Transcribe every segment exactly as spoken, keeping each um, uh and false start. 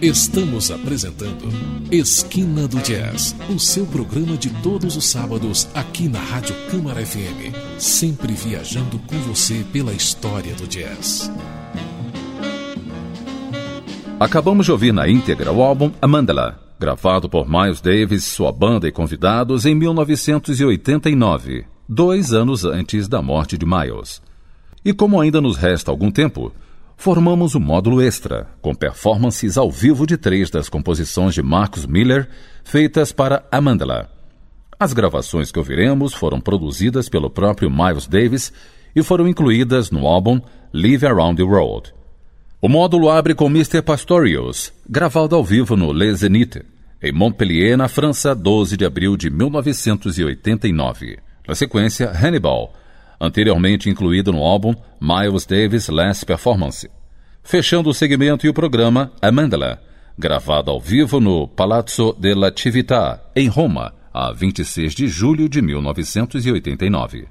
Estamos apresentando Esquina do Jazz, o seu programa de todos os sábados aqui na Rádio Câmara F M, sempre viajando com você pela história do jazz. Acabamos de ouvir na íntegra o álbum A Mandala, gravado por Miles Davis, sua banda e convidados em mil novecentos e oitenta e nove, dois anos antes da morte de Miles. E como ainda nos resta algum tempo, formamos um módulo extra, com performances ao vivo de três das composições de Marcus Miller, feitas para A Mandala. As gravações que ouviremos foram produzidas pelo próprio Miles Davis e foram incluídas no álbum Live Around the World. O módulo abre com mister Pastorius, gravado ao vivo no Le Zénith, em Montpellier, na França, doze de abril de mil novecentos e oitenta e nove. Na sequência, Hannibal, anteriormente incluído no álbum Miles Davis Last Performance. Fechando o segmento e o programa, A Mandala, gravado ao vivo no Palazzo della Civiltà, em Roma, a vinte e seis de julho de mil novecentos e oitenta e nove.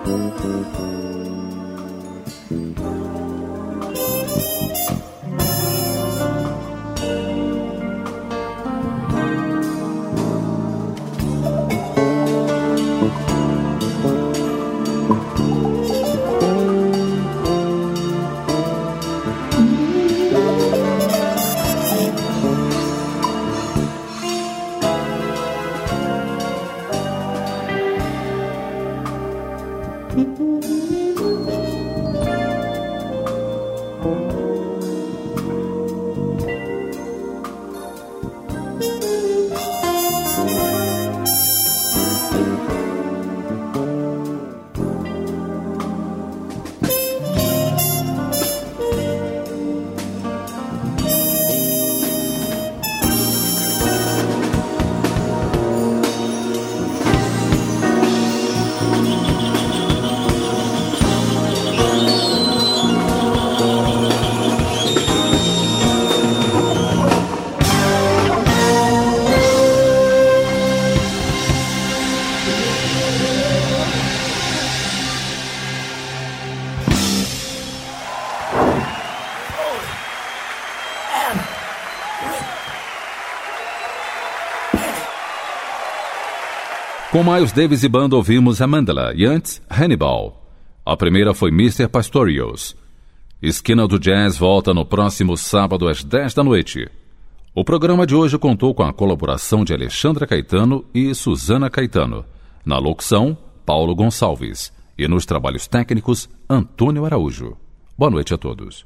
Com Miles Davis e banda ouvimos a Mandala e antes Hannibal. A primeira foi mister Pastorius. Esquina do Jazz volta no próximo sábado às dez da noite. O programa de hoje contou com a colaboração de Alexandra Caetano e Suzana Caetano. Na locução, Paulo Gonçalves. E nos trabalhos técnicos, Antônio Araújo. Boa noite a todos.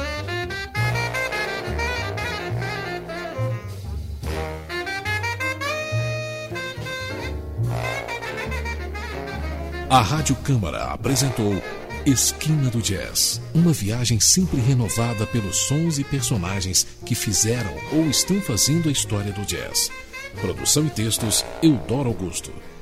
A Rádio Câmara apresentou Esquina do Jazz, uma viagem sempre renovada pelos sons e personagens que fizeram ou estão fazendo a história do jazz. Produção e textos, Eudoro Augusto.